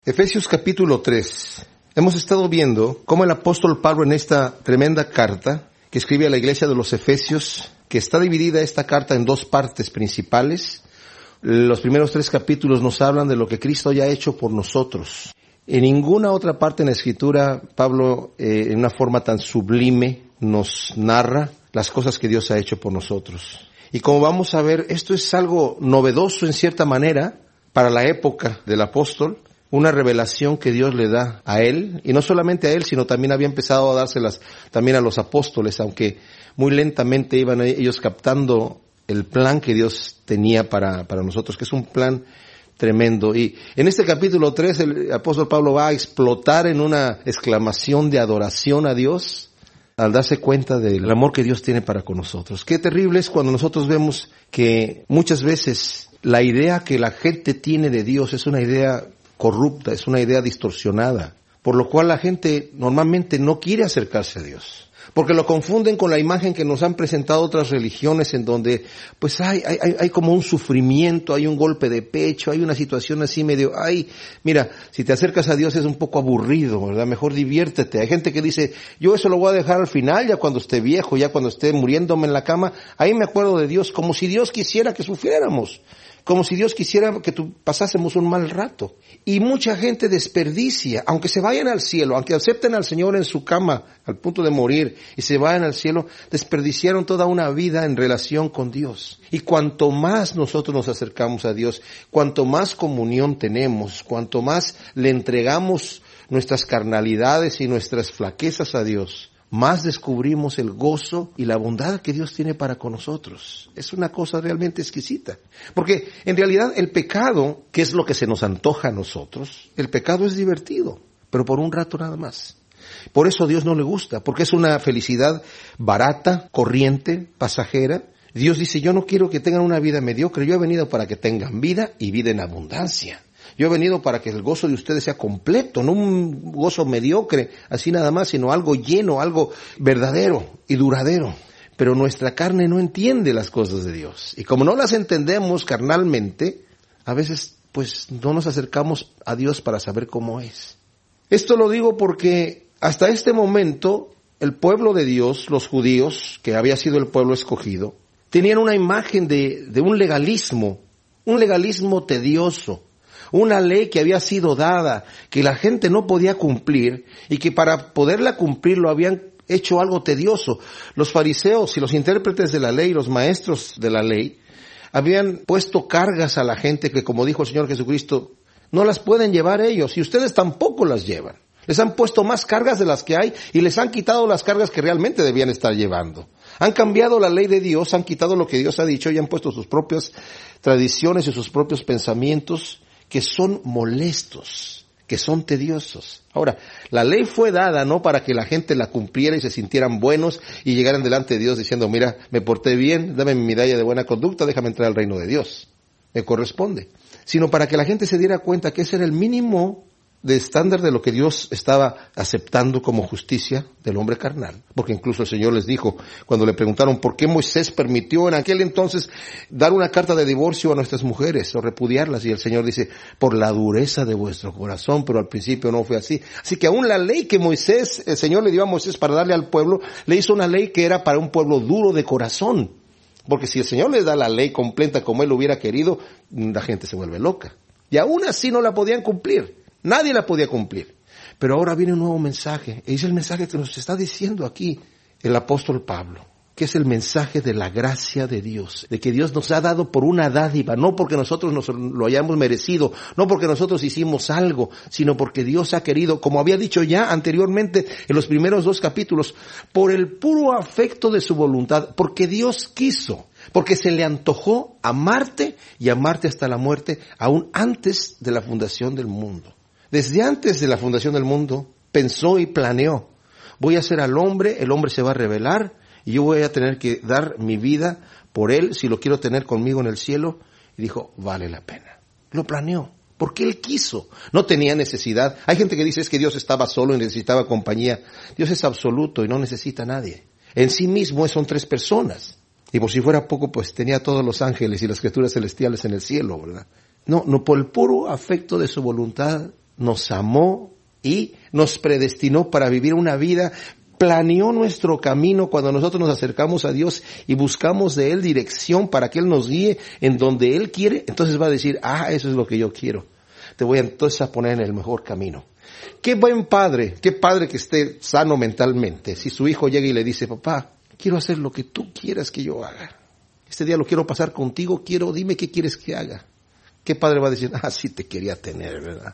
Efesios capítulo 3. Hemos estado viendo cómo el apóstol Pablo en esta tremenda carta que escribe a la iglesia de los Efesios, que está dividida esta carta en dos partes principales. Los primeros 3 capítulos nos hablan de lo que Cristo ya ha hecho por nosotros. En ninguna otra parte en la Escritura, Pablo, en una forma tan sublime, nos narra las cosas que Dios ha hecho por nosotros. Y como vamos a ver, esto es algo novedoso en cierta manera para la época del apóstol. Una revelación que Dios le da a él, y no solamente a él, sino también había empezado a dárselas también a los apóstoles, aunque muy lentamente iban ellos captando el plan que Dios tenía para nosotros, que es un plan tremendo. Y en este capítulo 3 el apóstol Pablo va a explotar en una exclamación de adoración a Dios al darse cuenta del amor que Dios tiene para con nosotros. Qué terrible es cuando nosotros vemos que muchas veces la idea que la gente tiene de Dios es una idea corrupta, es una idea distorsionada, por lo cual la gente normalmente no quiere acercarse a Dios, porque lo confunden con la imagen que nos han presentado otras religiones en donde pues hay como un sufrimiento, hay un golpe de pecho, hay una situación así medio, mira, si te acercas a Dios es un poco aburrido, ¿verdad? Mejor diviértete. Hay gente que dice, yo eso lo voy a dejar al final, ya cuando esté viejo, ya cuando esté muriéndome en la cama, ahí me acuerdo de Dios, como si Dios quisiera que sufriéramos. Como si Dios quisiera que pasásemos un mal rato. Y mucha gente desperdicia, aunque se vayan al cielo, aunque acepten al Señor en su cama al punto de morir y se vayan al cielo, desperdiciaron toda una vida en relación con Dios. Y cuanto más nosotros nos acercamos a Dios, cuanto más comunión tenemos, cuanto más le entregamos nuestras carnalidades y nuestras flaquezas a Dios, más descubrimos el gozo y la bondad que Dios tiene para con nosotros. Es una cosa realmente exquisita. Porque en realidad el pecado, que es lo que se nos antoja a nosotros, el pecado es divertido, pero por un rato nada más. Por eso a Dios no le gusta, porque es una felicidad barata, corriente, pasajera. Dios dice, yo no quiero que tengan una vida mediocre, yo he venido para que tengan vida y vida en abundancia. Yo he venido para que el gozo de ustedes sea completo, no un gozo mediocre, así nada más, sino algo lleno, algo verdadero y duradero. Pero nuestra carne no entiende las cosas de Dios. Y como no las entendemos carnalmente, a veces pues no nos acercamos a Dios para saber cómo es. Esto lo digo porque hasta este momento el pueblo de Dios, los judíos, que había sido el pueblo escogido, tenían una imagen de un legalismo tedioso. Una ley que había sido dada, que la gente no podía cumplir y que para poderla cumplir lo habían hecho algo tedioso. Los fariseos y los intérpretes de la ley, los maestros de la ley, habían puesto cargas a la gente que, como dijo el Señor Jesucristo, no las pueden llevar ellos y ustedes tampoco las llevan. Les han puesto más cargas de las que hay y les han quitado las cargas que realmente debían estar llevando. Han cambiado la ley de Dios, han quitado lo que Dios ha dicho y han puesto sus propias tradiciones y sus propios pensamientos que son molestos, que son tediosos. Ahora, la ley fue dada no para que la gente la cumpliera y se sintieran buenos y llegaran delante de Dios diciendo, mira, me porté bien, dame mi medalla de buena conducta, déjame entrar al reino de Dios. Me corresponde. Sino para que la gente se diera cuenta que ese era el mínimo de estándar de lo que Dios estaba aceptando como justicia del hombre carnal. Porque incluso el Señor les dijo, cuando le preguntaron por qué Moisés permitió en aquel entonces dar una carta de divorcio a nuestras mujeres o repudiarlas, y el Señor dice, por la dureza de vuestro corazón, pero al principio no fue así. Así que aún la ley que el Señor le dio a Moisés para darle al pueblo, le hizo una ley que era para un pueblo duro de corazón. Porque si el Señor les da la ley completa como Él hubiera querido, la gente se vuelve loca. Y aún así no la podían cumplir. Nadie la podía cumplir. Pero ahora viene un nuevo mensaje. Es el mensaje que nos está diciendo aquí el apóstol Pablo, que es el mensaje de la gracia de Dios, de que Dios nos ha dado por una dádiva, no porque nosotros nos lo hayamos merecido, no porque nosotros hicimos algo, sino porque Dios ha querido, como había dicho ya anteriormente en los primeros 2 capítulos, por el puro afecto de su voluntad, porque Dios quiso, porque se le antojó amarte y amarte hasta la muerte, aún antes de la fundación del mundo. Desde antes de la fundación del mundo, pensó y planeó, voy a hacer al hombre, el hombre se va a rebelar, y yo voy a tener que dar mi vida por él, si lo quiero tener conmigo en el cielo. Y dijo, vale la pena. Lo planeó, porque Él quiso. No tenía necesidad. Hay gente que dice, es que Dios estaba solo y necesitaba compañía. Dios es absoluto y no necesita a nadie. En sí mismo son 3 personas. Y por si fuera poco, pues tenía a todos los ángeles y las criaturas celestiales en el cielo, ¿verdad? No, por el puro afecto de su voluntad, nos amó y nos predestinó para vivir una vida, planeó nuestro camino cuando nosotros nos acercamos a Dios y buscamos de Él dirección para que Él nos guíe en donde Él quiere. Entonces va a decir, eso es lo que yo quiero. Te voy entonces a poner en el mejor camino. Qué buen padre, qué padre que esté sano mentalmente. Si su hijo llega y le dice, papá, quiero hacer lo que tú quieras que yo haga. Este día lo quiero pasar contigo, dime qué quieres que haga. ¿Qué padre va a decir? Sí te quería tener, ¿verdad?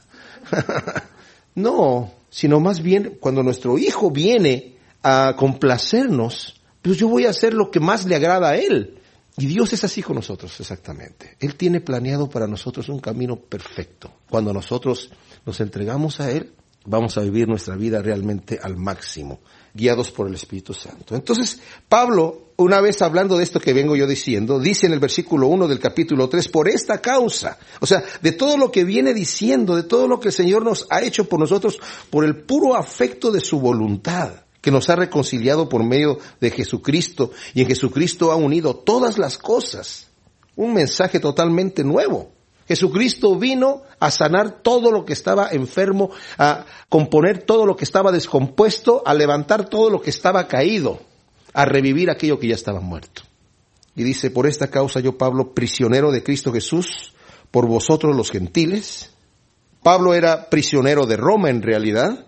No, sino más bien cuando nuestro hijo viene a complacernos, pues yo voy a hacer lo que más le agrada a Él. Y Dios es así con nosotros, exactamente. Él tiene planeado para nosotros un camino perfecto. Cuando nosotros nos entregamos a Él, vamos a vivir nuestra vida realmente al máximo, guiados por el Espíritu Santo. Entonces, Pablo, una vez hablando de esto que vengo yo diciendo, dice en el versículo 1 del capítulo 3, por esta causa, o sea, de todo lo que viene diciendo, de todo lo que el Señor nos ha hecho por nosotros, por el puro afecto de su voluntad, que nos ha reconciliado por medio de Jesucristo, y en Jesucristo ha unido todas las cosas. Un mensaje totalmente nuevo. Jesucristo vino a sanar todo lo que estaba enfermo, a componer todo lo que estaba descompuesto, a levantar todo lo que estaba caído, a revivir aquello que ya estaba muerto. Y dice, por esta causa yo, Pablo, prisionero de Cristo Jesús, por vosotros los gentiles. Pablo era prisionero de Roma en realidad.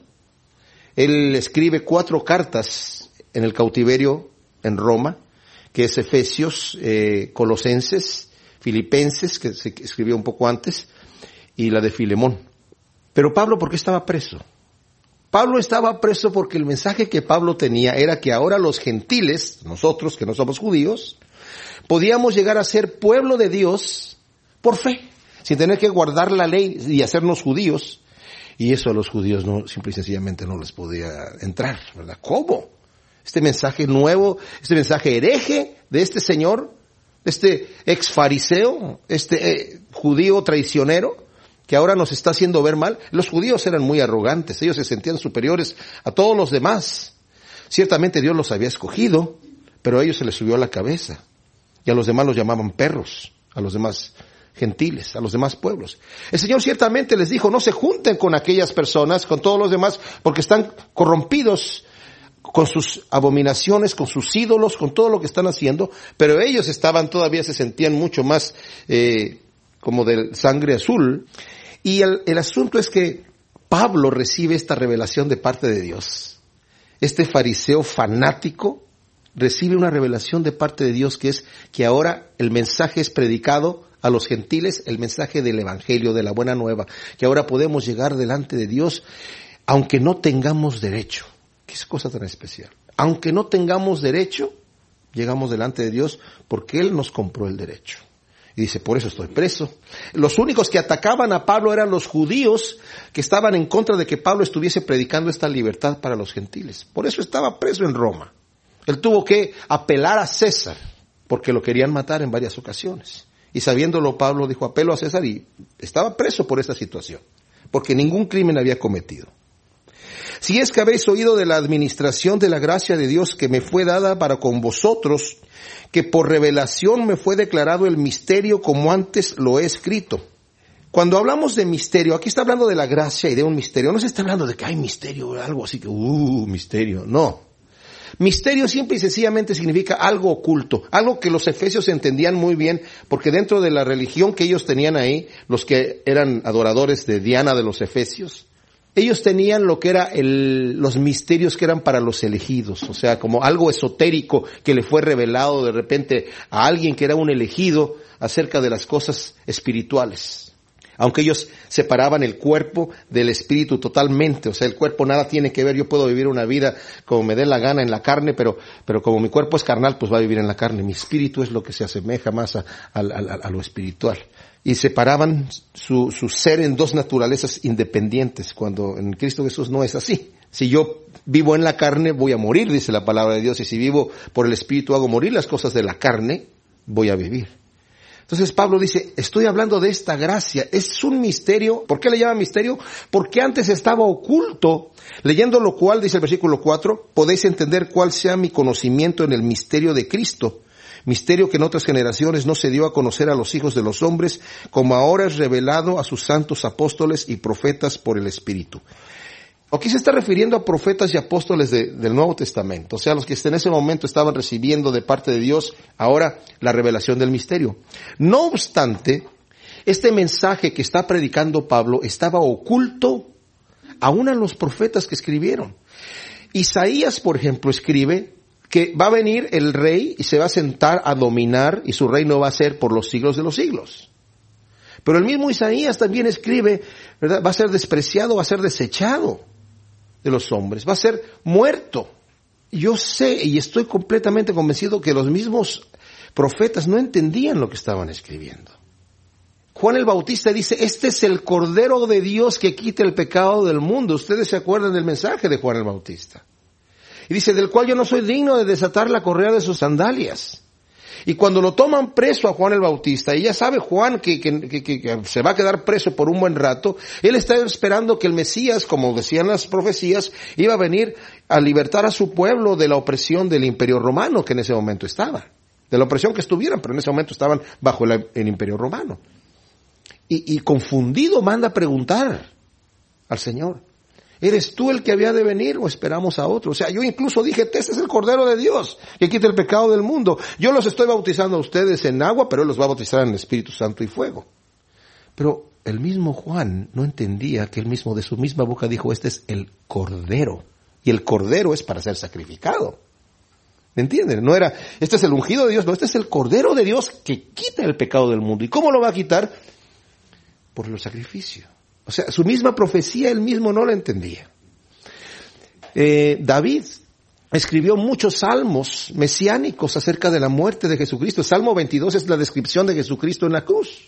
Él escribe 4 cartas en el cautiverio en Roma, que es Efesios, Colosenses, Filipenses, que se escribió un poco antes, y la de Filemón. Pero Pablo, ¿por qué estaba preso? Pablo estaba preso porque el mensaje que Pablo tenía era que ahora los gentiles, nosotros que no somos judíos, podíamos llegar a ser pueblo de Dios por fe, sin tener que guardar la ley y hacernos judíos. Y eso a los judíos simple y sencillamente no les podía entrar, ¿verdad? ¿Cómo? Este mensaje nuevo, este mensaje hereje de este señor, este ex fariseo, judío traicionero, que ahora nos está haciendo ver mal. Los judíos eran muy arrogantes, ellos se sentían superiores a todos los demás. Ciertamente Dios los había escogido, pero a ellos se les subió a la cabeza. Y a los demás los llamaban perros, a los demás gentiles, a los demás pueblos. El Señor ciertamente les dijo, no se junten con aquellas personas, con todos los demás, porque están corrompidos con sus abominaciones, con sus ídolos, con todo lo que están haciendo, pero ellos todavía se sentían mucho más como de sangre azul. Y el asunto es que Pablo recibe esta revelación de parte de Dios. Este fariseo fanático recibe una revelación de parte de Dios, que es que ahora el mensaje es predicado a los gentiles, el mensaje del evangelio, de la buena nueva, que ahora podemos llegar delante de Dios aunque no tengamos derecho. ¿Qué es cosa tan especial? Aunque no tengamos derecho, llegamos delante de Dios porque Él nos compró el derecho. Y dice, por eso estoy preso. Los únicos que atacaban a Pablo eran los judíos, que estaban en contra de que Pablo estuviese predicando esta libertad para los gentiles. Por eso estaba preso en Roma. Él tuvo que apelar a César, porque lo querían matar en varias ocasiones. Y sabiéndolo, Pablo dijo, apelo a César, y estaba preso por esta situación, porque ningún crimen había cometido. Si es que habéis oído de la administración de la gracia de Dios que me fue dada para con vosotros, que por revelación me fue declarado el misterio como antes lo he escrito. Cuando hablamos de misterio, aquí está hablando de la gracia y de un misterio. No se está hablando de que hay misterio o algo así que, misterio. No. Misterio simple y sencillamente significa algo oculto, algo que los efesios entendían muy bien, porque dentro de la religión que ellos tenían ahí, los que eran adoradores de Diana de los efesios, ellos tenían lo que era los misterios que eran para los elegidos, o sea, como algo esotérico que le fue revelado de repente a alguien que era un elegido acerca de las cosas espirituales. Aunque ellos separaban el cuerpo del espíritu totalmente, o sea, el cuerpo nada tiene que ver, yo puedo vivir una vida como me dé la gana en la carne, pero como mi cuerpo es carnal, pues va a vivir en la carne. Mi espíritu es lo que se asemeja más a lo espiritual. Y separaban su ser en dos naturalezas independientes, cuando en Cristo Jesús no es así. Si yo vivo en la carne, voy a morir, dice la palabra de Dios, y si vivo por el espíritu, hago morir las cosas de la carne, voy a vivir. Entonces Pablo dice, estoy hablando de esta gracia, es un misterio. ¿Por qué le llama misterio? Porque antes estaba oculto, leyendo lo cual, dice el versículo 4, podéis entender cuál sea mi conocimiento en el misterio de Cristo, misterio que en otras generaciones no se dio a conocer a los hijos de los hombres, como ahora es revelado a sus santos apóstoles y profetas por el Espíritu. Aquí se está refiriendo a profetas y apóstoles del Nuevo Testamento, o sea, los que en ese momento estaban recibiendo de parte de Dios ahora la revelación del misterio. No obstante, este mensaje que está predicando Pablo estaba oculto aún a los profetas que escribieron. Isaías, por ejemplo, escribe que va a venir el rey y se va a sentar a dominar y su reino va a ser por los siglos de los siglos. Pero el mismo Isaías también escribe, ¿verdad? Va a ser despreciado, va a ser desechado de los hombres, va a ser muerto. Yo sé y estoy completamente convencido que los mismos profetas no entendían lo que estaban escribiendo. Juan el Bautista dice, este es el Cordero de Dios que quita el pecado del mundo. Ustedes se acuerdan del mensaje de Juan el Bautista. Y dice, del cual yo no soy digno de desatar la correa de sus sandalias. Y cuando lo toman preso a Juan el Bautista, y ya sabe Juan que se va a quedar preso por un buen rato, él está esperando que el Mesías, como decían las profecías, iba a venir a libertar a su pueblo de la opresión del Imperio Romano, que en ese momento estaba. De la opresión que estuvieran, pero en ese momento estaban bajo el Imperio Romano. Y confundido manda a preguntar al Señor, ¿eres tú el que había de venir o esperamos a otro? O sea, yo incluso dije, este es el Cordero de Dios que quita el pecado del mundo. Yo los estoy bautizando a ustedes en agua, pero Él los va a bautizar en el Espíritu Santo y fuego. Pero el mismo Juan no entendía que Él mismo de su misma boca dijo, este es el Cordero. Y el Cordero es para ser sacrificado. ¿Me entienden? No era, este es el ungido de Dios, no, este es el Cordero de Dios que quita el pecado del mundo. ¿Y cómo lo va a quitar? Por el sacrificio. O sea, su misma profecía él mismo no la entendía. David escribió muchos salmos mesiánicos acerca de la muerte de Jesucristo. El Salmo 22 es la descripción de Jesucristo en la cruz.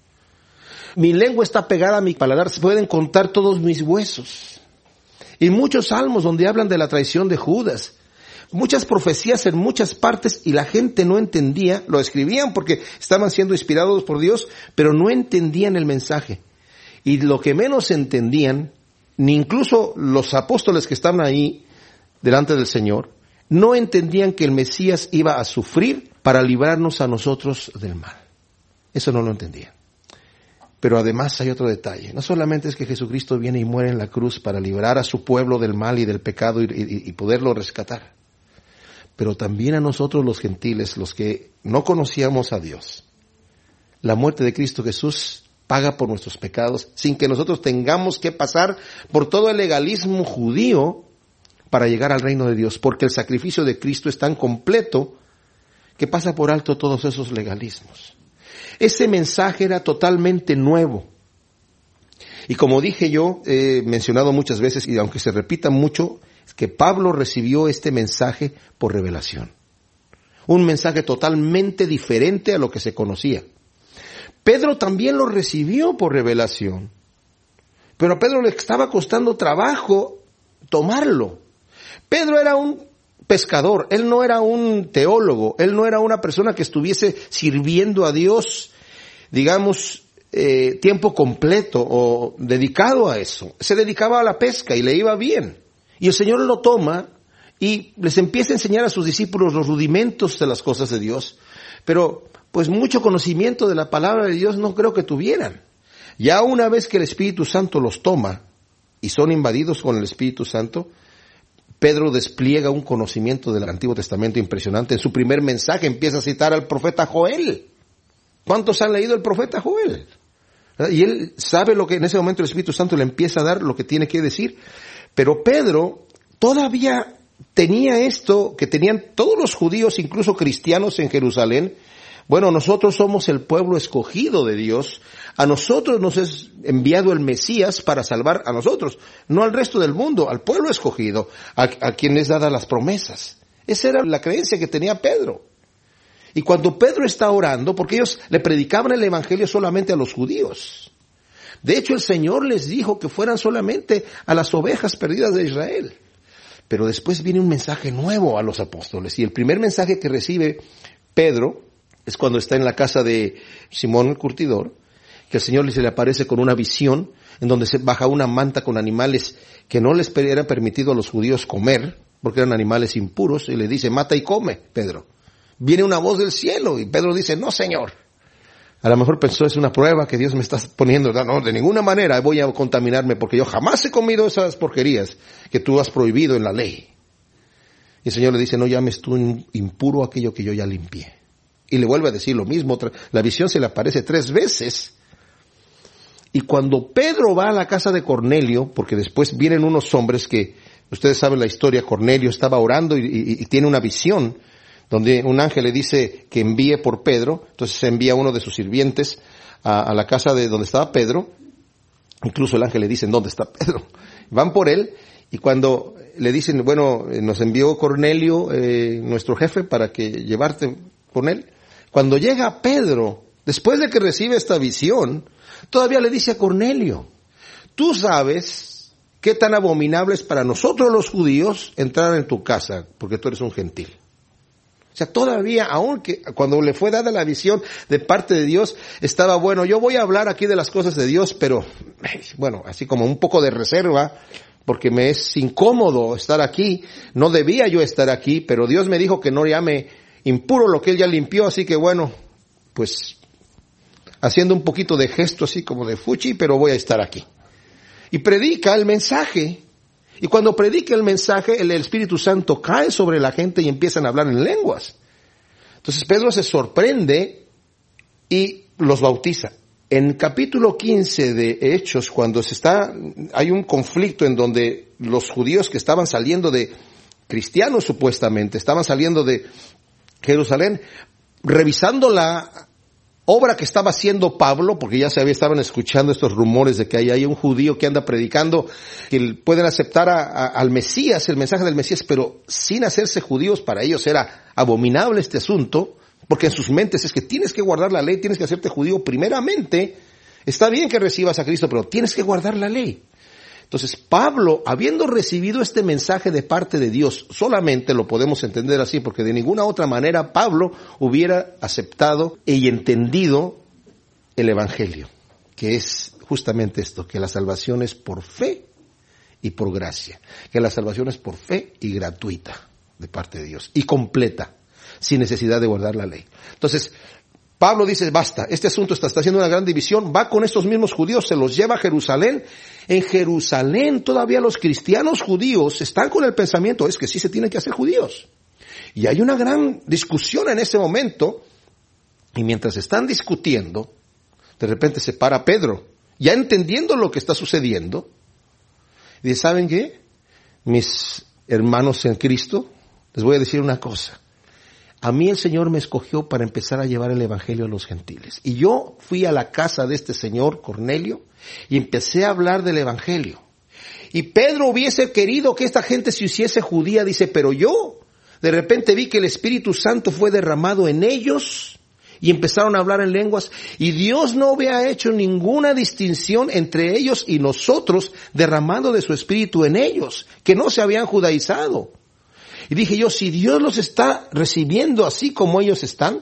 Mi lengua está pegada a mi paladar, se pueden contar todos mis huesos. Y muchos salmos donde hablan de la traición de Judas. Muchas profecías en muchas partes y la gente no entendía, lo escribían porque estaban siendo inspirados por Dios, pero no entendían el mensaje. Y lo que menos entendían, ni incluso los apóstoles que estaban ahí delante del Señor, no entendían que el Mesías iba a sufrir para librarnos a nosotros del mal. Eso no lo entendían. Pero además hay otro detalle. No solamente es que Jesucristo viene y muere en la cruz para librar a su pueblo del mal y del pecado y poderlo rescatar. Pero también a nosotros los gentiles, los que no conocíamos a Dios. La muerte de Cristo Jesús paga por nuestros pecados sin que nosotros tengamos que pasar por todo el legalismo judío para llegar al reino de Dios. Porque el sacrificio de Cristo es tan completo que pasa por alto todos esos legalismos. Ese mensaje era totalmente nuevo. Y como dije yo, he mencionado muchas veces, y aunque se repita mucho, es que Pablo recibió este mensaje por revelación. Un mensaje totalmente diferente a lo que se conocía. Pedro también lo recibió por revelación. Pero a Pedro le estaba costando trabajo tomarlo. Pedro era un pescador, él no era un teólogo, él no era una persona que estuviese sirviendo a Dios, digamos, tiempo completo o dedicado a eso. Se dedicaba a la pesca y le iba bien. Y el Señor lo toma y les empieza a enseñar a sus discípulos los rudimentos de las cosas de Dios. Pero, pues mucho conocimiento de la palabra de Dios no creo que tuvieran. Ya una vez que el Espíritu Santo los toma y son invadidos con el Espíritu Santo, Pedro despliega un conocimiento del Antiguo Testamento impresionante. En su primer mensaje empieza a citar al profeta Joel. ¿Cuántos han leído el profeta Joel? Y él sabe lo que en ese momento el Espíritu Santo le empieza a dar lo que tiene que decir. Pero Pedro todavía tenía esto que tenían todos los judíos, incluso cristianos en Jerusalén. Bueno, nosotros somos el pueblo escogido de Dios. A nosotros nos es enviado el Mesías para salvar a nosotros, no al resto del mundo, al pueblo escogido, a quien les dadas las promesas. Esa era la creencia que tenía Pedro. Y cuando Pedro está orando, porque ellos le predicaban el evangelio solamente a los judíos. De hecho, el Señor les dijo que fueran solamente a las ovejas perdidas de Israel. Pero después viene un mensaje nuevo a los apóstoles. Y el primer mensaje que recibe Pedro es cuando está en la casa de Simón el curtidor, que el Señor se le aparece con una visión en donde se baja una manta con animales que no les era permitido a los judíos comer, porque eran animales impuros, y le dice, mata y come, Pedro. viene una voz del cielo y Pedro dice, no, Señor. A lo mejor pensó, es una prueba que Dios me está poniendo. No, de ninguna manera voy a contaminarme porque yo jamás he comido esas porquerías que tú has prohibido en la ley. Y el Señor le dice, no llames tú impuro aquello que yo ya limpié. Y le vuelve a decir lo mismo. La visión se le aparece 3 veces. Y cuando Pedro va a la casa de Cornelio, porque después vienen unos hombres que, ustedes saben la historia, Cornelio estaba orando y tiene una visión donde un ángel le dice que envíe por Pedro. Entonces se envía uno de sus sirvientes a la casa de donde estaba Pedro. Incluso el ángel le dice, ¿dónde está Pedro? Van por él y cuando le dicen, bueno, nos envió Cornelio, nuestro jefe, para que llevarte con él. Cuando llega Pedro, después de que recibe esta visión, todavía le dice a Cornelio, tú sabes qué tan abominable es para nosotros los judíos entrar en tu casa, porque tú eres un gentil. O sea, todavía, aunque cuando le fue dada la visión de parte de Dios, estaba bueno, yo voy a hablar aquí de las cosas de Dios, pero, bueno, así como un poco de reserva, porque me es incómodo estar aquí, no debía yo estar aquí, pero Dios me dijo que no llame impuro lo que Él ya limpió, así que bueno, pues, haciendo un poquito de gesto así como de fuchi, pero voy a estar aquí. Y predica el mensaje. Y cuando predica el mensaje, el Espíritu Santo cae sobre la gente y empiezan a hablar en lenguas. Entonces Pedro se sorprende y los bautiza. En capítulo 15 de Hechos, cuando hay un conflicto en donde los judíos que estaban saliendo de cristianos supuestamente, estaban saliendo de Jerusalén, revisando la obra que estaba haciendo Pablo, porque ya estaban escuchando estos rumores de que hay un judío que anda predicando que pueden aceptar al Mesías, el mensaje del Mesías, pero sin hacerse judíos. Para ellos era abominable este asunto, porque en sus mentes es que tienes que guardar la ley, tienes que hacerte judío primeramente. Está bien que recibas a Cristo, pero tienes que guardar la ley. Entonces Pablo, habiendo recibido este mensaje de parte de Dios, solamente lo podemos entender así, porque de ninguna otra manera Pablo hubiera aceptado y entendido el Evangelio, que es justamente esto, que la salvación es por fe y por gracia, que la salvación es por fe y gratuita de parte de Dios, y completa, sin necesidad de guardar la ley. Entonces, Pablo dice, basta, este asunto está haciendo una gran división, va con estos mismos judíos, se los lleva a Jerusalén. En Jerusalén todavía los cristianos judíos están con el pensamiento, es que sí se tienen que hacer judíos. Y hay una gran discusión en ese momento, y mientras están discutiendo, de repente se para Pedro, ya entendiendo lo que está sucediendo, y dice, ¿saben qué? Mis hermanos en Cristo, les voy a decir una cosa. A mí el Señor me escogió para empezar a llevar el Evangelio a los gentiles. Y yo fui a la casa de este señor Cornelio y empecé a hablar del Evangelio. Y Pedro hubiese querido que esta gente se hiciese judía, dice, pero yo de repente vi que el Espíritu Santo fue derramado en ellos y empezaron a hablar en lenguas. Y Dios no había hecho ninguna distinción entre ellos y nosotros, derramando de su Espíritu en ellos, que no se habían judaizado. Y dije yo, si Dios los está recibiendo así como ellos están,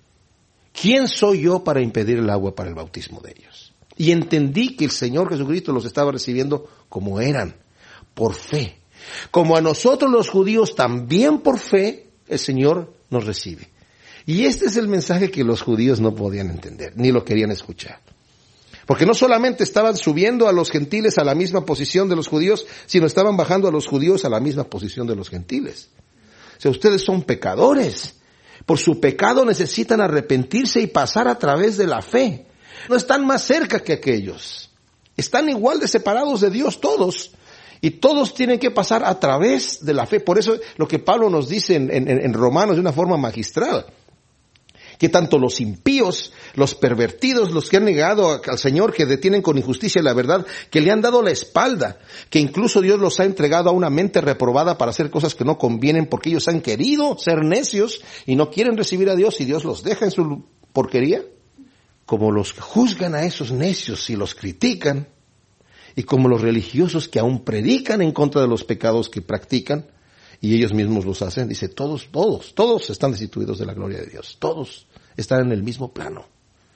¿quién soy yo para impedir el agua para el bautismo de ellos? Y entendí que el Señor Jesucristo los estaba recibiendo como eran, por fe. Como a nosotros los judíos también por fe, el Señor nos recibe. Y este es el mensaje que los judíos no podían entender, ni lo querían escuchar. Porque no solamente estaban subiendo a los gentiles a la misma posición de los judíos, sino estaban bajando a los judíos a la misma posición de los gentiles. O sea, ustedes son pecadores. Por su pecado necesitan arrepentirse y pasar a través de la fe. No están más cerca que aquellos. Están igual de separados de Dios todos. Y todos tienen que pasar a través de la fe. Por eso lo que Pablo nos dice en Romanos de una forma magistral. Que tanto los impíos, los pervertidos, los que han negado al Señor, que detienen con injusticia la verdad, que le han dado la espalda, que incluso Dios los ha entregado a una mente reprobada para hacer cosas que no convienen porque ellos han querido ser necios y no quieren recibir a Dios y Dios los deja en su porquería, como los que juzgan a esos necios y los critican, y como los religiosos que aún predican en contra de los pecados que practican, y ellos mismos los hacen, dice, todos están destituidos de la gloria de Dios. Todos están en el mismo plano.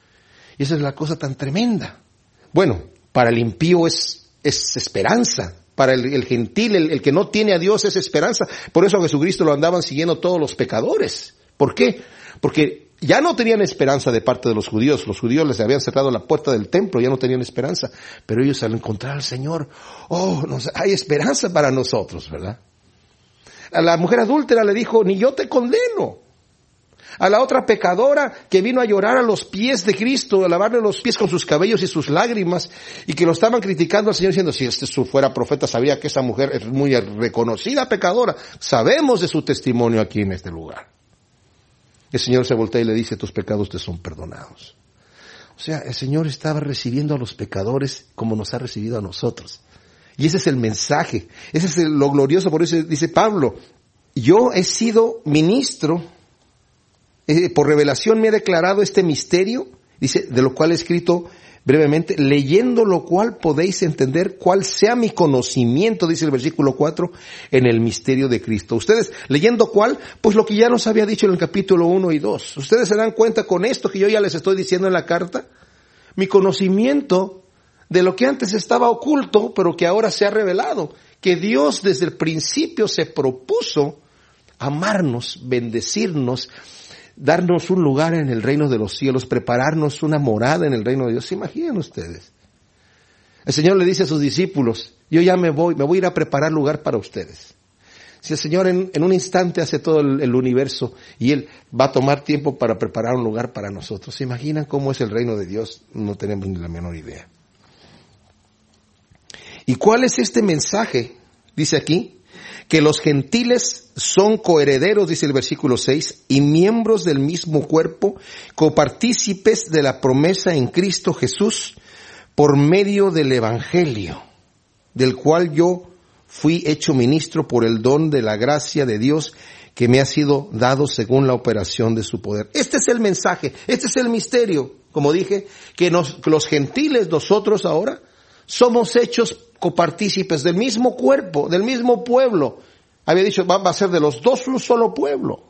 Y esa es la cosa tan tremenda. Bueno, para el impío es esperanza. Para el gentil, el que no tiene a Dios es esperanza. Por eso a Jesucristo lo andaban siguiendo todos los pecadores. ¿Por qué? Porque ya no tenían esperanza de parte de los judíos les habían cerrado la puerta del templo, ya no tenían esperanza, pero ellos al encontrar al Señor, hay esperanza para nosotros, ¿verdad? A la mujer adúltera le dijo, ni yo te condeno. A la otra pecadora que vino a llorar a los pies de Cristo, a lavarle los pies con sus cabellos y sus lágrimas, y que lo estaban criticando al Señor diciendo, si fuera profeta sabría que esa mujer es muy reconocida pecadora. Sabemos de su testimonio aquí en este lugar. El Señor se voltea y le dice, tus pecados te son perdonados. O sea, el Señor estaba recibiendo a los pecadores como nos ha recibido a nosotros. Y ese es el mensaje, ese es lo glorioso. Por eso dice Pablo, yo he sido ministro, por revelación me he declarado este misterio, dice, de lo cual he escrito brevemente, leyendo lo cual podéis entender cuál sea mi conocimiento, dice el versículo 4, en el misterio de Cristo. Ustedes, leyendo cuál, pues lo que ya nos había dicho en el capítulo 1 y 2. Ustedes se dan cuenta con esto que yo ya les estoy diciendo en la carta, mi conocimiento de lo que antes estaba oculto, pero que ahora se ha revelado, que Dios desde el principio se propuso amarnos, bendecirnos, darnos un lugar en el reino de los cielos, prepararnos una morada en el reino de Dios. ¿Se imaginan ustedes? El Señor le dice a sus discípulos, yo ya me voy a ir a preparar lugar para ustedes. Si el Señor en un instante hace todo el universo y Él va a tomar tiempo para preparar un lugar para nosotros. ¿Se imaginan cómo es el reino de Dios? No tenemos ni la menor idea. ¿Y cuál es este mensaje? Dice aquí, que los gentiles son coherederos, dice el versículo 6, y miembros del mismo cuerpo, copartícipes de la promesa en Cristo Jesús, por medio del Evangelio, del cual yo fui hecho ministro por el don de la gracia de Dios que me ha sido dado según la operación de su poder. Este es el mensaje, este es el misterio, como dije, que los gentiles, nosotros ahora, somos hechos copartícipes del mismo cuerpo, del mismo pueblo. Había dicho, va a ser de los dos un solo pueblo,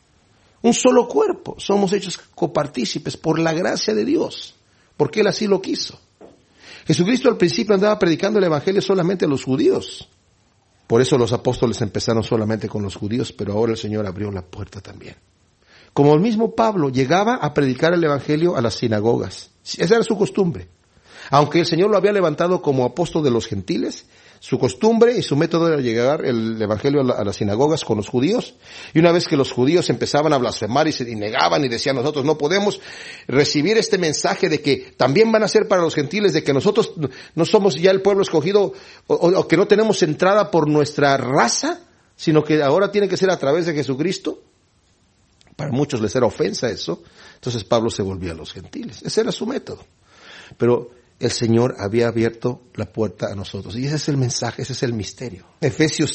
un solo cuerpo. Somos hechos copartícipes por la gracia de Dios, porque Él así lo quiso. Jesucristo al principio andaba predicando el evangelio solamente a los judíos. Por eso los apóstoles empezaron solamente con los judíos, pero ahora el Señor abrió la puerta también. Como el mismo Pablo llegaba a predicar el evangelio a las sinagogas. Esa era su costumbre. Aunque el Señor lo había levantado como apóstol de los gentiles, su costumbre y su método era llegar el evangelio a las sinagogas con los judíos. Y una vez que los judíos empezaban a blasfemar y negaban y decían, nosotros no podemos recibir este mensaje de que también van a ser para los gentiles, de que nosotros no somos ya el pueblo escogido o que no tenemos entrada por nuestra raza, sino que ahora tiene que ser a través de Jesucristo. Para muchos les era ofensa eso. Entonces Pablo se volvía a los gentiles. Ese era su método. Pero el Señor había abierto la puerta a nosotros. Y ese es el mensaje, ese es el misterio. Efesios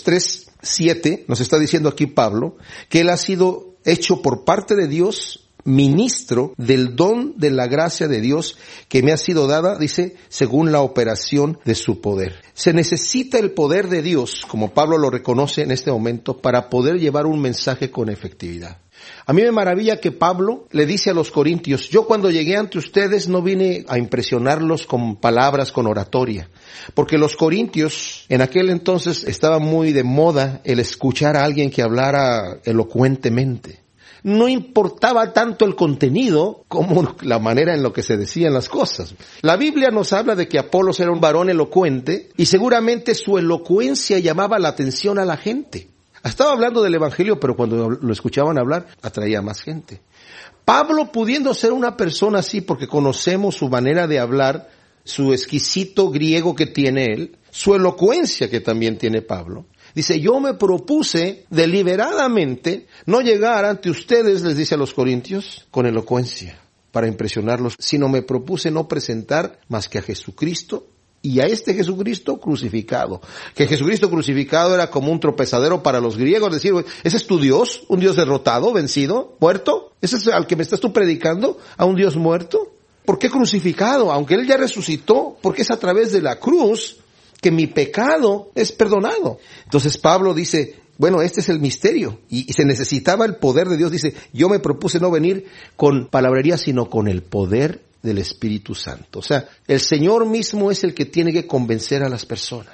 3:7 nos está diciendo aquí Pablo que Él ha sido hecho por parte de Dios ministro del don de la gracia de Dios que me ha sido dada, dice, según la operación de su poder. Se necesita el poder de Dios, como Pablo lo reconoce en este momento, para poder llevar un mensaje con efectividad. A mí me maravilla que Pablo le dice a los corintios, yo cuando llegué ante ustedes no vine a impresionarlos con palabras, con oratoria, porque los corintios en aquel entonces estaba muy de moda el escuchar a alguien que hablara elocuentemente. No importaba tanto el contenido como la manera en la que se decían las cosas. La Biblia nos habla de que Apolos era un varón elocuente y seguramente su elocuencia llamaba la atención a la gente. Estaba hablando del evangelio, pero cuando lo escuchaban hablar, atraía a más gente. Pablo, pudiendo ser una persona así, porque conocemos su manera de hablar, su exquisito griego que tiene él, su elocuencia que también tiene Pablo, dice, yo me propuse deliberadamente no llegar ante ustedes, les dice a los corintios, con elocuencia, para impresionarlos, sino me propuse no presentar más que a Jesucristo, y a este Jesucristo crucificado. Que Jesucristo crucificado era como un tropezadero para los griegos. Decir, ¿ese es tu Dios? ¿Un Dios derrotado, vencido, muerto? ¿Ese es al que me estás tú predicando? ¿A un Dios muerto? ¿Por qué crucificado? Aunque Él ya resucitó, porque es a través de la cruz que mi pecado es perdonado. Entonces Pablo dice, bueno, este es el misterio. Y se necesitaba el poder de Dios. Dice, yo me propuse no venir con palabrería, sino con el poder del Espíritu Santo. O sea, el Señor mismo es el que tiene que convencer a las personas.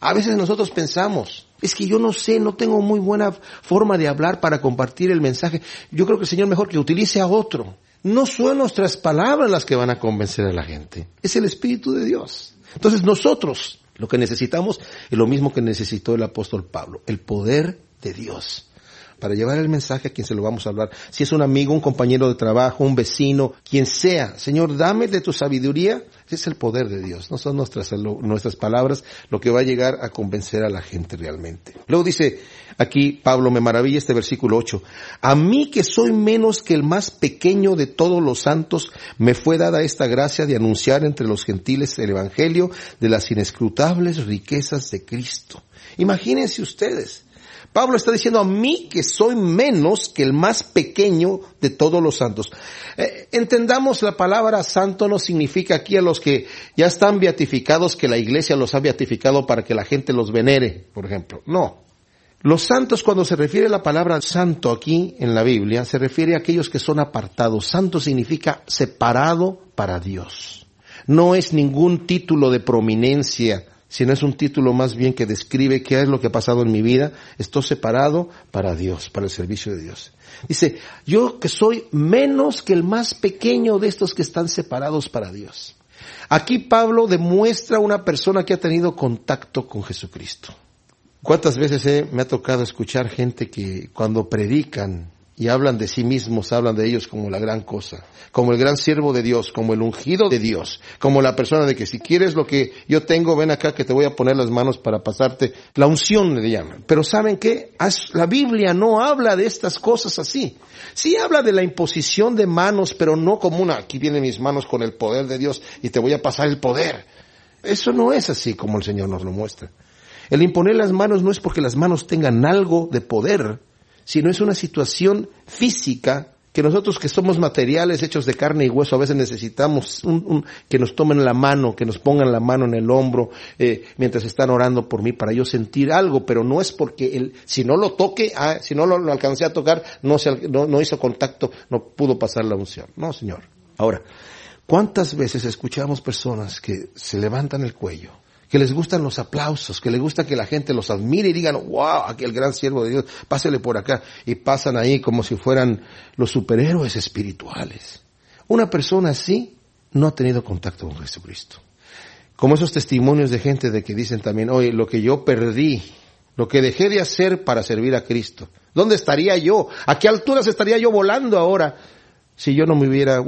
A veces nosotros pensamos, es que yo no sé, no tengo muy buena forma de hablar para compartir el mensaje. Yo creo que el Señor mejor que utilice a otro. No son nuestras palabras las que van a convencer a la gente, es el Espíritu de Dios. Entonces nosotros lo que necesitamos es lo mismo que necesitó el apóstol Pablo, el poder de Dios, para llevar el mensaje a quien se lo vamos a hablar. Si es un amigo, un compañero de trabajo, un vecino, quien sea, Señor, dame de tu sabiduría. Ese es el poder de Dios, no son nuestras palabras lo que va a llegar a convencer a la gente realmente. Luego dice aquí Pablo, me maravilla este versículo 8, a mí que soy menos que el más pequeño de todos los santos, me fue dada esta gracia de anunciar entre los gentiles el evangelio de las inescrutables riquezas de Cristo. Imagínense ustedes, Pablo está diciendo a mí que soy menos que el más pequeño de todos los santos. Entendamos, la palabra santo no significa aquí a los que ya están beatificados, que la iglesia los ha beatificado para que la gente los venere, por ejemplo. No. Los santos, cuando se refiere a la palabra santo aquí en la Biblia, se refiere a aquellos que son apartados. Santo significa separado para Dios. No es ningún título de prominencia, sino es un título más bien que describe qué es lo que ha pasado en mi vida. Estoy separado para Dios, para el servicio de Dios. Dice, yo que soy menos que el más pequeño de estos que están separados para Dios. Aquí Pablo demuestra una persona que ha tenido contacto con Jesucristo. ¿Cuántas veces me ha tocado escuchar gente que cuando predican y hablan de sí mismos, hablan de ellos como la gran cosa, como el gran siervo de Dios, como el ungido de Dios, como la persona de que si quieres lo que yo tengo, ven acá que te voy a poner las manos para pasarte la unción, le llaman. Pero ¿saben qué? La Biblia no habla de estas cosas así. Sí habla de la imposición de manos, pero no como aquí vienen mis manos con el poder de Dios y te voy a pasar el poder. Eso no es así como el Señor nos lo muestra. El imponer las manos no es porque las manos tengan algo de poder, sino es una situación física que nosotros que somos materiales hechos de carne y hueso a veces necesitamos que nos tomen la mano, que nos pongan la mano en el hombro mientras están orando por mí para yo sentir algo, pero no es porque si no lo toque, si no lo alcancé a tocar, no hizo contacto, no pudo pasar la unción. No, Señor. Ahora, ¿cuántas veces escuchamos personas que se levantan el cuello, que les gustan los aplausos, que les gusta que la gente los admire y digan, wow, aquel gran siervo de Dios, pásele por acá, y pasan ahí como si fueran los superhéroes espirituales? Una persona así no ha tenido contacto con Jesucristo. Como esos testimonios de gente de que dicen también, oye, lo que yo perdí, lo que dejé de hacer para servir a Cristo, ¿dónde estaría yo? ¿A qué alturas estaría yo volando ahora si yo no me hubiera,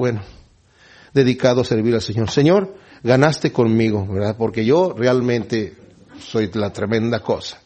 dedicado a servir al Señor? Señor, ganaste conmigo, ¿verdad? Porque yo realmente soy la tremenda cosa.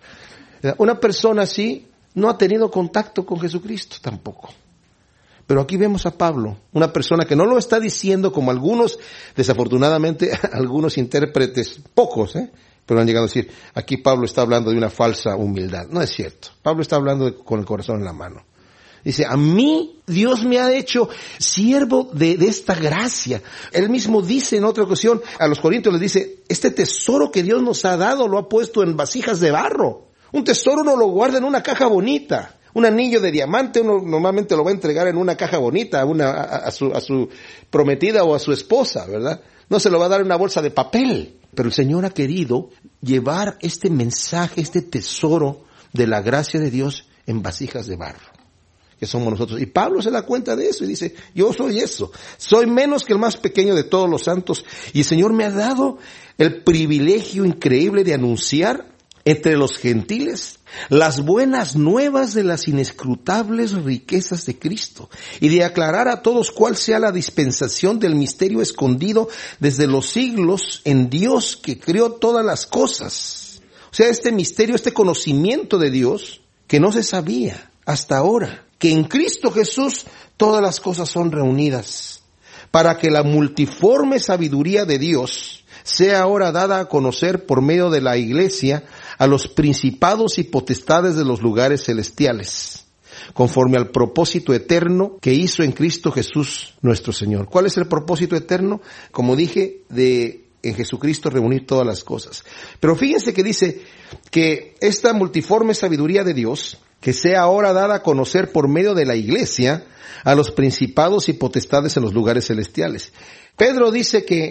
Una persona así no ha tenido contacto con Jesucristo tampoco. Pero aquí vemos a Pablo, una persona que no lo está diciendo como algunos, desafortunadamente, algunos intérpretes, pocos, pero han llegado a decir, aquí Pablo está hablando de una falsa humildad. No es cierto. Pablo está hablando con el corazón en la mano. Dice, a mí Dios me ha hecho siervo de esta gracia. Él mismo dice en otra ocasión, a los corintios les dice, este tesoro que Dios nos ha dado lo ha puesto en vasijas de barro. Un tesoro uno lo guarda en una caja bonita. Un anillo de diamante uno normalmente lo va a entregar en una caja bonita a su prometida o a su esposa, ¿verdad? No se lo va a dar en una bolsa de papel. Pero el Señor ha querido llevar este mensaje, este tesoro de la gracia de Dios en vasijas de barro, que somos nosotros. Y Pablo se da cuenta de eso y dice, yo soy eso, soy menos que el más pequeño de todos los santos, y el Señor me ha dado el privilegio increíble de anunciar entre los gentiles las buenas nuevas de las inescrutables riquezas de Cristo, y de aclarar a todos cuál sea la dispensación del misterio escondido desde los siglos en Dios que creó todas las cosas. O sea, este misterio, este conocimiento de Dios que no se sabía hasta ahora, que en Cristo Jesús todas las cosas son reunidas, para que la multiforme sabiduría de Dios sea ahora dada a conocer por medio de la Iglesia a los principados y potestades de los lugares celestiales, conforme al propósito eterno que hizo en Cristo Jesús nuestro Señor. ¿Cuál es el propósito eterno? Como dije, en Jesucristo reunir todas las cosas. Pero fíjense que dice que esta multiforme sabiduría de Dios, que sea ahora dada a conocer por medio de la Iglesia a los principados y potestades en los lugares celestiales. Pedro dice que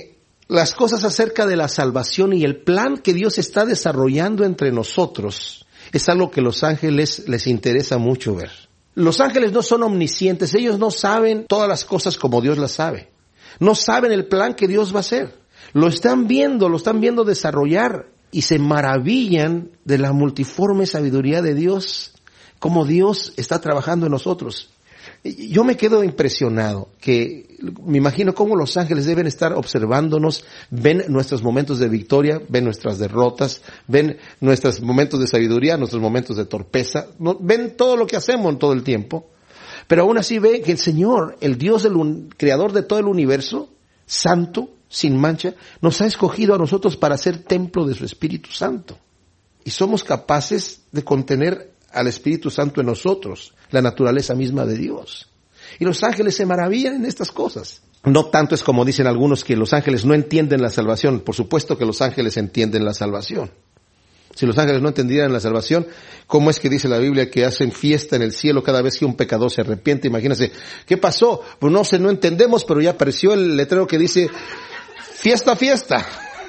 las cosas acerca de la salvación y el plan que Dios está desarrollando entre nosotros es algo que los ángeles les interesa mucho ver. Los ángeles no son omniscientes, ellos no saben todas las cosas como Dios las sabe. No saben el plan que Dios va a hacer. Lo están viendo desarrollar y se maravillan de la multiforme sabiduría de Dios, cómo Dios está trabajando en nosotros. Yo me quedo impresionado, que me imagino cómo los ángeles deben estar observándonos, ven nuestros momentos de victoria, ven nuestras derrotas, ven nuestros momentos de sabiduría, nuestros momentos de torpeza, ven todo lo que hacemos en todo el tiempo, pero aún así ve que el Señor, el Dios creador de todo el universo, santo, sin mancha, nos ha escogido a nosotros para ser templo de su Espíritu Santo. Y somos capaces de contener al Espíritu Santo en nosotros, la naturaleza misma de Dios. Y los ángeles se maravillan en estas cosas. No tanto es como dicen algunos que los ángeles no entienden la salvación. Por supuesto que los ángeles entienden la salvación. Si los ángeles no entendieran la salvación, ¿cómo es que dice la Biblia que hacen fiesta en el cielo cada vez que un pecador se arrepiente? Imagínense, ¿qué pasó? Pues no entendemos, pero ya apareció el letrero que dice, fiesta, fiesta.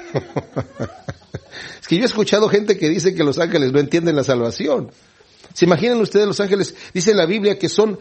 Es que yo he escuchado gente que dice que los ángeles no entienden la salvación. ¿Se imaginan ustedes los ángeles? Dice la Biblia que son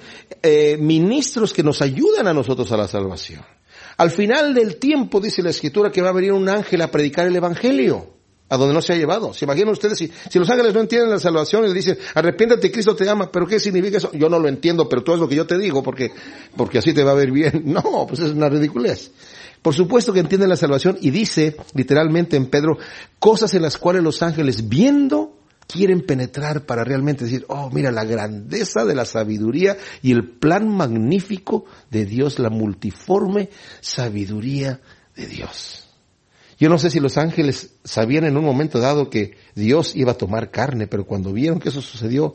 ministros que nos ayudan a nosotros a la salvación. Al final del tiempo dice la Escritura que va a venir un ángel a predicar el Evangelio a donde no se ha llevado. ¿Se imaginan ustedes si los ángeles no entienden la salvación y le dicen, arrepiéntate, Cristo te ama? ¿Pero qué significa eso? Yo no lo entiendo, pero todo es lo que yo te digo porque así te va a ver bien. No, pues es una ridiculez. Por supuesto que entienden la salvación y dice literalmente en Pedro cosas en las cuales los ángeles viendo quieren penetrar para realmente decir, oh, mira la grandeza de la sabiduría y el plan magnífico de Dios, la multiforme sabiduría de Dios. Yo no sé si los ángeles sabían en un momento dado que Dios iba a tomar carne, pero cuando vieron que eso sucedió,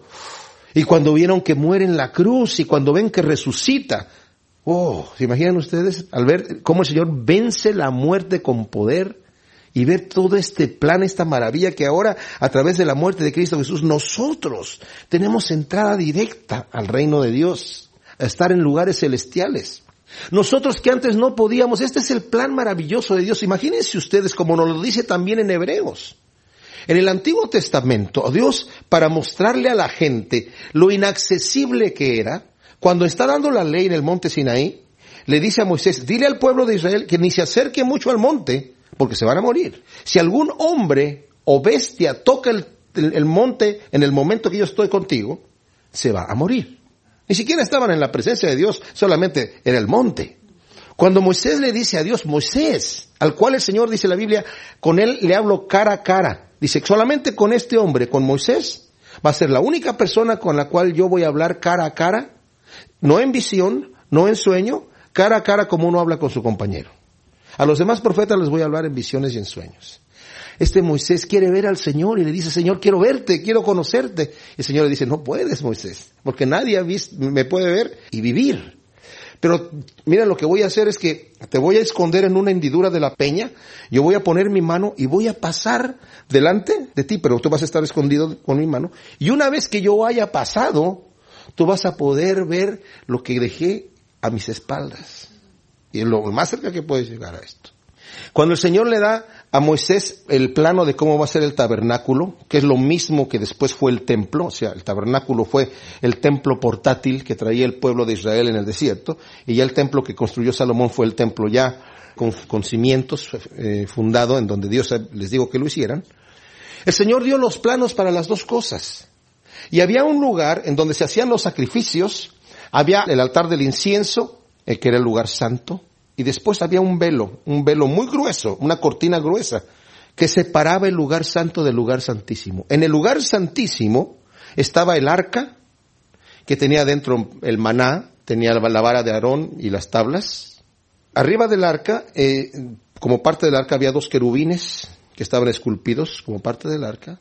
y cuando vieron que muere en la cruz, y cuando ven que resucita, oh, ¿se imaginan ustedes al ver cómo el Señor vence la muerte con poder? Y ver todo este plan, esta maravilla que ahora, a través de la muerte de Cristo Jesús, nosotros tenemos entrada directa al reino de Dios, a estar en lugares celestiales. Nosotros que antes no podíamos, este es el plan maravilloso de Dios. Imagínense ustedes, como nos lo dice también en Hebreos. En el Antiguo Testamento, Dios, para mostrarle a la gente lo inaccesible que era, cuando está dando la ley en el monte Sinaí, le dice a Moisés, dile al pueblo de Israel que ni se acerque mucho al monte, porque se van a morir. Si algún hombre o bestia toca el monte en el momento que yo estoy contigo, se va a morir. Ni siquiera estaban en la presencia de Dios, solamente en el monte. Cuando Moisés le dice a Dios, Moisés, al cual el Señor, dice la Biblia, con él le hablo cara a cara. Dice, solamente con este hombre, con Moisés, va a ser la única persona con la cual yo voy a hablar cara a cara, no en visión, no en sueño, cara a cara como uno habla con su compañero. A los demás profetas les voy a hablar en visiones y en sueños. Este Moisés quiere ver al Señor y le dice, Señor, quiero verte, quiero conocerte. Y el Señor le dice, no puedes, Moisés, porque nadie me puede ver y vivir. Pero mira, lo que voy a hacer es que te voy a esconder en una hendidura de la peña, yo voy a poner mi mano y voy a pasar delante de ti, pero tú vas a estar escondido con mi mano. Y una vez que yo haya pasado, tú vas a poder ver lo que dejé a mis espaldas. Y es lo más cerca que puedes llegar a esto. Cuando el Señor le da a Moisés el plano de cómo va a ser el tabernáculo, que es lo mismo que después fue el templo, o sea, el tabernáculo fue el templo portátil que traía el pueblo de Israel en el desierto, y ya el templo que construyó Salomón fue el templo ya con cimientos fundado, en donde Dios les dijo que lo hicieran. El Señor dio los planos para las dos cosas. Y había un lugar en donde se hacían los sacrificios, había el altar del incienso, que era el lugar santo, y después había un velo muy grueso, una cortina gruesa, que separaba el lugar santo del lugar santísimo. En el lugar santísimo estaba el arca, que tenía dentro el maná, tenía la vara de Aarón y las tablas. Arriba del arca, como parte del arca, había 2 querubines que estaban esculpidos como parte del arca,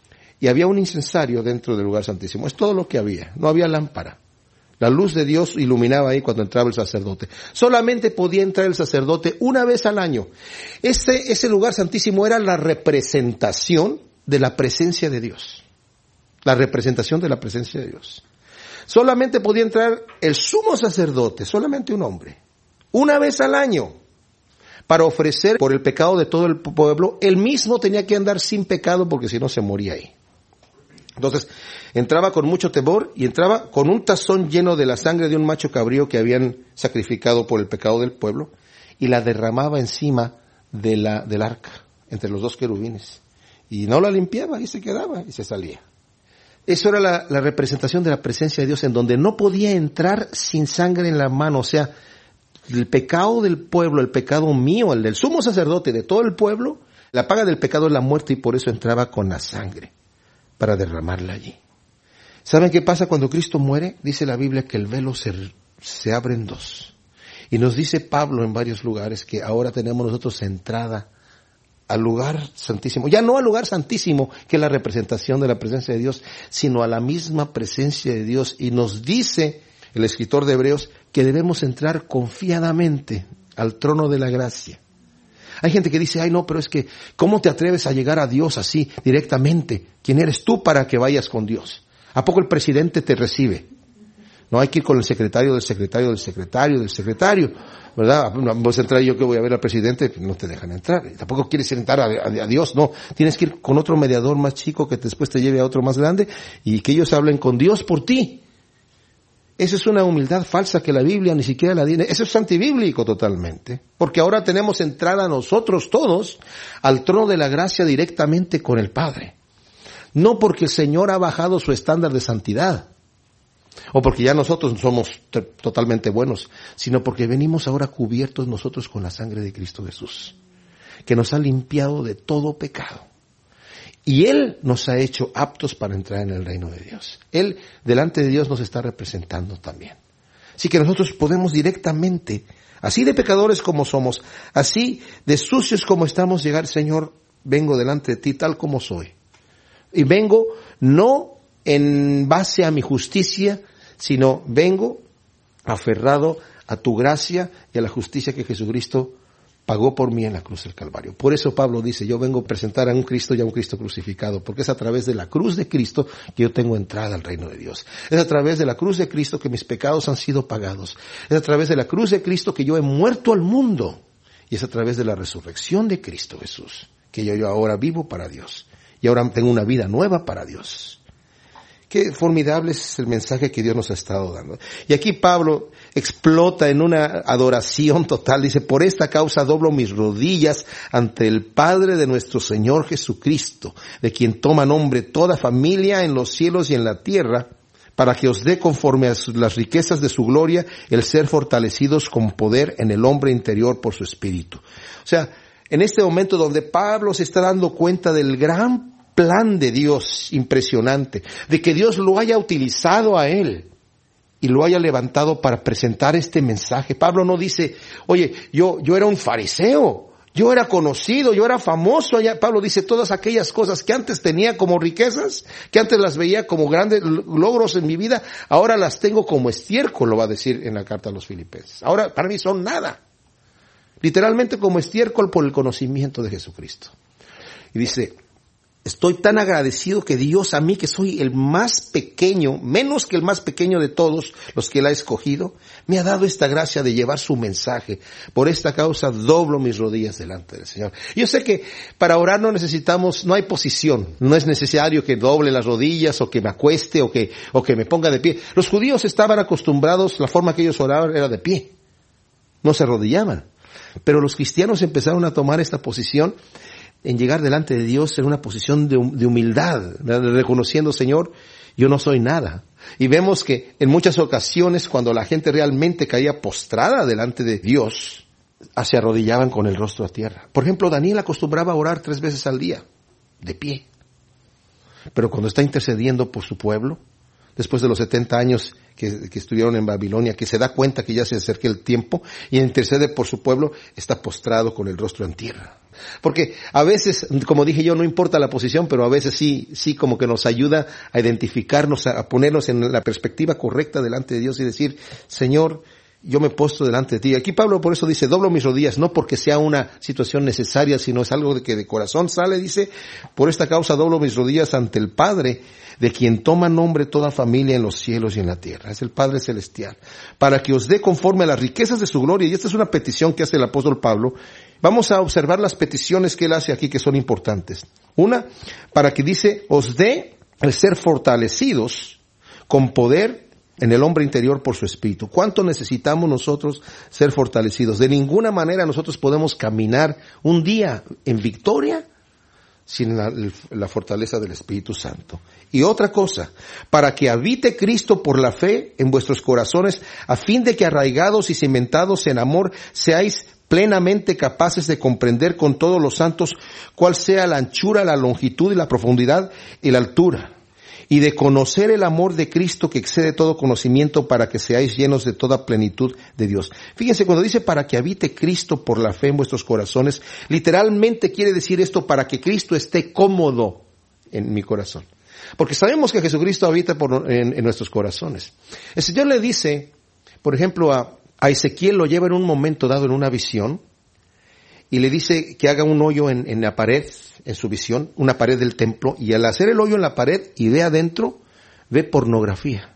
y había un incensario dentro del lugar santísimo. Es todo lo que había, no había lámpara. La luz de Dios iluminaba ahí cuando entraba el sacerdote. Solamente podía entrar el sacerdote una vez al año. Ese lugar santísimo era la representación de la presencia de Dios. La representación de la presencia de Dios. Solamente podía entrar el sumo sacerdote, solamente un hombre, una vez al año. para ofrecer por el pecado de todo el pueblo, él mismo tenía que andar sin pecado porque si no se moría ahí. Entonces, entraba con mucho temor y entraba con un tazón lleno de la sangre de un macho cabrío que habían sacrificado por el pecado del pueblo y la derramaba encima del arca, entre los dos querubines. Y no la limpiaba y se quedaba y se salía. Eso era la representación de la presencia de Dios, en donde no podía entrar sin sangre en la mano. O sea, el pecado del pueblo, el pecado mío, el del sumo sacerdote, de todo el pueblo, la paga del pecado es la muerte y por eso entraba con la sangre, para derramarla allí. ¿Saben qué pasa cuando Cristo muere? Dice la Biblia que el velo se abre en dos. Y nos dice Pablo en varios lugares que ahora tenemos nosotros entrada al lugar santísimo. Ya no al lugar santísimo, que es la representación de la presencia de Dios, sino a la misma presencia de Dios. Y nos dice el escritor de Hebreos que debemos entrar confiadamente al trono de la gracia. Hay gente que dice, ay no, pero es que, ¿cómo te atreves a llegar a Dios así, directamente? ¿Quién eres tú para que vayas con Dios? ¿A poco el presidente te recibe? No, hay que ir con el secretario del secretario del secretario del secretario, ¿verdad? Vos entrar yo que voy a ver al presidente, no te dejan entrar. Tampoco quieres entrar a Dios, no. Tienes que ir con otro mediador más chico que después te lleve a otro más grande y que ellos hablen con Dios por ti. Esa es una humildad falsa que la Biblia ni siquiera la tiene. Eso es antibíblico totalmente. Porque ahora tenemos entrada nosotros todos al trono de la gracia directamente con el Padre. No porque el Señor ha bajado su estándar de santidad, o porque ya nosotros somos totalmente buenos, sino porque venimos ahora cubiertos nosotros con la sangre de Cristo Jesús, que nos ha limpiado de todo pecado. Y Él nos ha hecho aptos para entrar en el reino de Dios. Él, delante de Dios, nos está representando también. Así que nosotros podemos directamente, así de pecadores como somos, así de sucios como estamos, llegar, Señor, vengo delante de ti tal como soy. Y vengo no en base a mi justicia, sino vengo aferrado a tu gracia y a la justicia que Jesucristo pagó por mí en la cruz del Calvario. Por eso Pablo dice, yo vengo a presentar a un Cristo y a un Cristo crucificado, porque es a través de la cruz de Cristo que yo tengo entrada al reino de Dios. Es a través de la cruz de Cristo que mis pecados han sido pagados. Es a través de la cruz de Cristo que yo he muerto al mundo. Y es a través de la resurrección de Cristo Jesús que yo ahora vivo para Dios. Y ahora tengo una vida nueva para Dios. Qué formidable es el mensaje que Dios nos ha estado dando. Y aquí Pablo explota en una adoración total. Dice, por esta causa doblo mis rodillas ante el Padre de nuestro Señor Jesucristo, de quien toma nombre toda familia en los cielos y en la tierra, para que os dé conforme a las riquezas de su gloria el ser fortalecidos con poder en el hombre interior por su espíritu. O sea, en este momento donde Pablo se está dando cuenta del gran plan de Dios impresionante, de que Dios lo haya utilizado a él y lo haya levantado para presentar este mensaje. Pablo no dice, oye, yo era un fariseo, yo era conocido, yo era famoso allá. Pablo dice todas aquellas cosas que antes tenía como riquezas, que antes las veía como grandes logros en mi vida, ahora las tengo como estiércol, lo va a decir en la carta a los Filipenses. Ahora para mí son nada. Literalmente como estiércol por el conocimiento de Jesucristo. Y dice, estoy tan agradecido que Dios a mí, que soy el más pequeño, menos que el más pequeño de todos los que Él ha escogido, me ha dado esta gracia de llevar su mensaje. Por esta causa doblo mis rodillas delante del Señor. Yo sé que para orar no hay posición. No es necesario que doble las rodillas o que me acueste o que me ponga de pie. Los judíos estaban acostumbrados, la forma que ellos oraban era de pie. No se arrodillaban. Pero los cristianos empezaron a tomar esta posición en llegar delante de Dios en una posición de humildad, reconociendo, Señor, yo no soy nada. Y vemos que en muchas ocasiones cuando la gente realmente caía postrada delante de Dios, se arrodillaban con el rostro a tierra. Por ejemplo, Daniel acostumbraba a orar 3 veces al día, de pie. Pero cuando está intercediendo por su pueblo, después de los 70 años que estuvieron en Babilonia, que se da cuenta que ya se acerca el tiempo y intercede por su pueblo, está postrado con el rostro en tierra. Porque a veces, como dije yo, no importa la posición, pero a veces sí como que nos ayuda a identificarnos, a ponernos en la perspectiva correcta delante de Dios y decir, Señor, yo me postro delante de ti. Aquí Pablo por eso dice, doblo mis rodillas, no porque sea una situación necesaria, sino es algo que de corazón sale, dice, por esta causa doblo mis rodillas ante el Padre, de quien toma nombre toda familia en los cielos y en la tierra. Es el Padre Celestial. Para que os dé conforme a las riquezas de su gloria. Y esta es una petición que hace el apóstol Pablo, Vamos a observar las peticiones que él hace aquí que son importantes. Una, para que dice, os dé el ser fortalecidos con poder en el hombre interior por su espíritu. ¿Cuánto necesitamos nosotros ser fortalecidos? De ninguna manera nosotros podemos caminar un día en victoria sin la fortaleza del Espíritu Santo. Y otra cosa, para que habite Cristo por la fe en vuestros corazones, a fin de que arraigados y cimentados en amor, seáis plenamente capaces de comprender con todos los santos cuál sea la anchura, la longitud y la profundidad y la altura, y de conocer el amor de Cristo que excede todo conocimiento, para que seáis llenos de toda plenitud de Dios. Fíjense, cuando dice para que habite Cristo por la fe en vuestros corazones, literalmente quiere decir esto, para que Cristo esté cómodo en mi corazón. Porque sabemos que Jesucristo habita en nuestros corazones. El Señor le dice, por ejemplo, a Ezequiel, lo lleva en un momento dado en una visión, y le dice que haga un hoyo en la pared, en su visión, una pared del templo, y al hacer el hoyo en la pared y ve adentro, ve pornografía.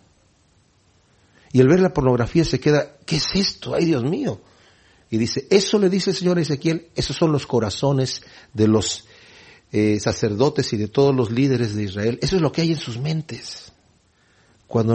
Y al ver la pornografía se queda, ¿qué es esto? ¡Ay, Dios mío! Y dice, eso le dice el Señor a Ezequiel, esos son los corazones de los sacerdotes y de todos los líderes de Israel. Eso es lo que hay en sus mentes. Cuando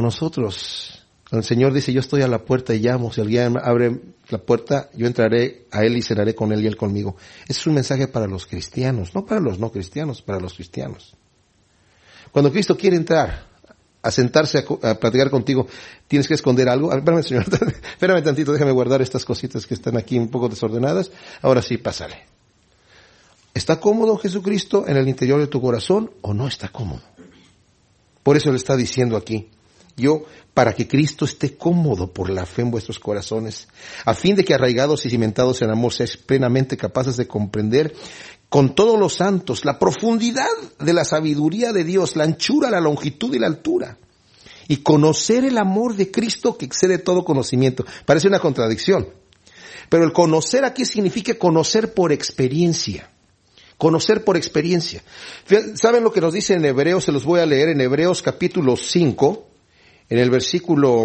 el Señor dice, yo estoy a la puerta y llamo, si alguien abre la puerta, yo entraré a Él y cenaré con Él y Él conmigo. Ese es un mensaje para los cristianos, no para los no cristianos, para los cristianos. Cuando Cristo quiere entrar a sentarse a platicar contigo, ¿tienes que esconder algo? Espérame, Señor, espérame tantito, déjame guardar estas cositas que están aquí un poco desordenadas. Ahora sí, pásale. ¿Está cómodo Jesucristo en el interior de tu corazón o no está cómodo? Por eso le está diciendo aquí, para que Cristo esté cómodo por la fe en vuestros corazones, a fin de que arraigados y cimentados en amor seáis plenamente capaces de comprender con todos los santos la profundidad de la sabiduría de Dios, la anchura, la longitud y la altura, y conocer el amor de Cristo que excede todo conocimiento. Parece una contradicción, pero el conocer aquí significa conocer por experiencia. Conocer por experiencia. ¿Saben lo que nos dice en Hebreos? Se los voy a leer en Hebreos capítulo 5, en el versículo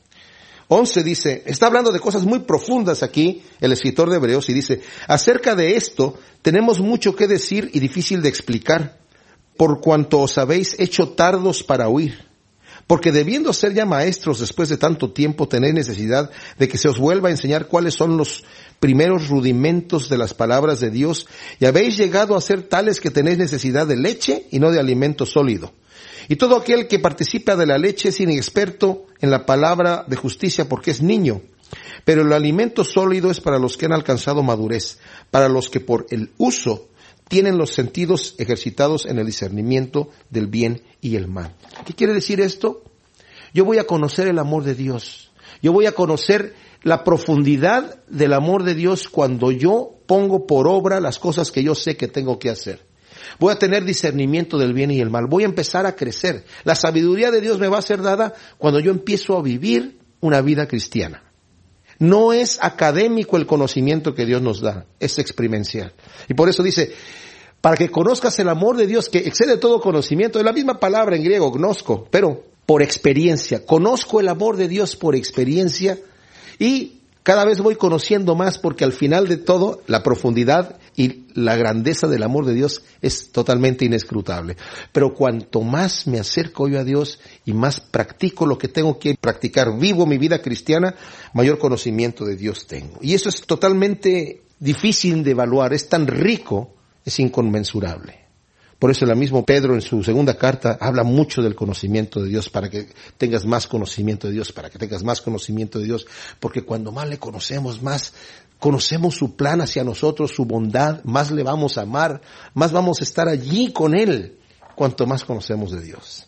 11 dice, está hablando de cosas muy profundas aquí, el escritor de Hebreos, y dice, acerca de esto tenemos mucho que decir y difícil de explicar, por cuanto os habéis hecho tardos para oír. Porque debiendo ser ya maestros después de tanto tiempo, tenéis necesidad de que se os vuelva a enseñar cuáles son los primeros rudimentos de las palabras de Dios, y habéis llegado a ser tales que tenéis necesidad de leche y no de alimento sólido. Y todo aquel que participa de la leche es inexperto en la palabra de justicia porque es niño. Pero el alimento sólido es para los que han alcanzado madurez, para los que por el uso tienen los sentidos ejercitados en el discernimiento del bien y el mal. ¿Qué quiere decir esto? Yo voy a conocer el amor de Dios. Yo voy a conocer la profundidad del amor de Dios cuando yo pongo por obra las cosas que yo sé que tengo que hacer. Voy a tener discernimiento del bien y el mal. Voy a empezar a crecer. La sabiduría de Dios me va a ser dada cuando yo empiezo a vivir una vida cristiana. No es académico el conocimiento que Dios nos da, es experiencial. Y por eso dice, para que conozcas el amor de Dios que excede todo conocimiento, es la misma palabra en griego, gnosko, pero por experiencia. Conozco el amor de Dios por experiencia y cada vez voy conociendo más porque al final de todo la profundidad y la grandeza del amor de Dios es totalmente inescrutable. Pero cuanto más me acerco yo a Dios y más practico lo que tengo que practicar, vivo mi vida cristiana, mayor conocimiento de Dios tengo. Y eso es totalmente difícil de evaluar, es tan rico, es inconmensurable. Por eso el mismo Pedro en su segunda carta habla mucho del conocimiento de Dios, para que tengas más conocimiento de Dios, para que tengas más conocimiento de Dios, porque cuando más le conocemos, más conocemos su plan hacia nosotros, su bondad, más le vamos a amar, más vamos a estar allí con Él, cuanto más conocemos de Dios.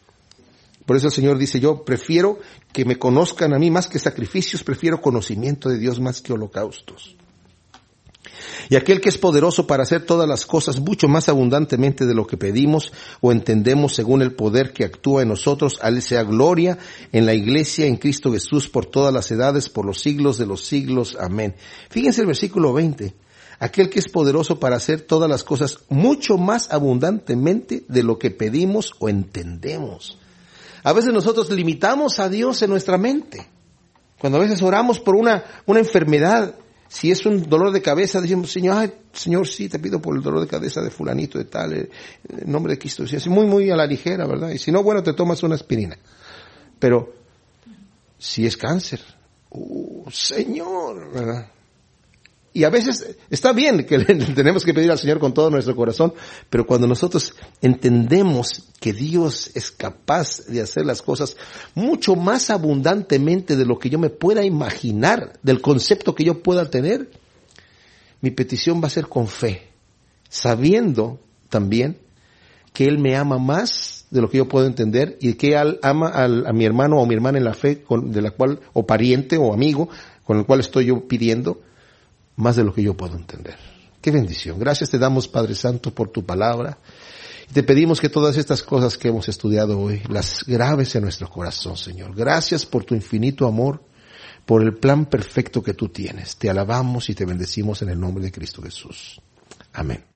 Por eso el Señor dice, yo prefiero que me conozcan a mí más que sacrificios, prefiero conocimiento de Dios más que holocaustos. Y aquel que es poderoso para hacer todas las cosas mucho más abundantemente de lo que pedimos o entendemos según el poder que actúa en nosotros, a Él sea gloria en la iglesia, en Cristo Jesús, por todas las edades, por los siglos de los siglos. Amén. Fíjense el versículo 20. Aquel que es poderoso para hacer todas las cosas mucho más abundantemente de lo que pedimos o entendemos. A veces nosotros limitamos a Dios en nuestra mente. Cuando a veces oramos por una enfermedad, Si es un dolor de cabeza, decimos, Señor, ay, Señor, sí, te pido por el dolor de cabeza de fulanito, de tal, en nombre de Cristo. Es muy, muy a la ligera, ¿verdad? Y si no, bueno, te tomas una aspirina. Pero, si es cáncer, Señor, ¿verdad? Y a veces está bien que tenemos que pedir al Señor con todo nuestro corazón, pero cuando nosotros entendemos que Dios es capaz de hacer las cosas mucho más abundantemente de lo que yo me pueda imaginar, del concepto que yo pueda tener, mi petición va a ser con fe, sabiendo también que Él me ama más de lo que yo puedo entender y que Él ama a mi hermano o mi hermana en la fe, de la cual, o pariente o amigo con el cual estoy yo pidiendo, más de lo que yo puedo entender. ¡Qué bendición! Gracias te damos, Padre Santo, por tu palabra. Y te pedimos que todas estas cosas que hemos estudiado hoy, las grabes en nuestro corazón, Señor. Gracias por tu infinito amor, por el plan perfecto que tú tienes. Te alabamos y te bendecimos en el nombre de Cristo Jesús. Amén.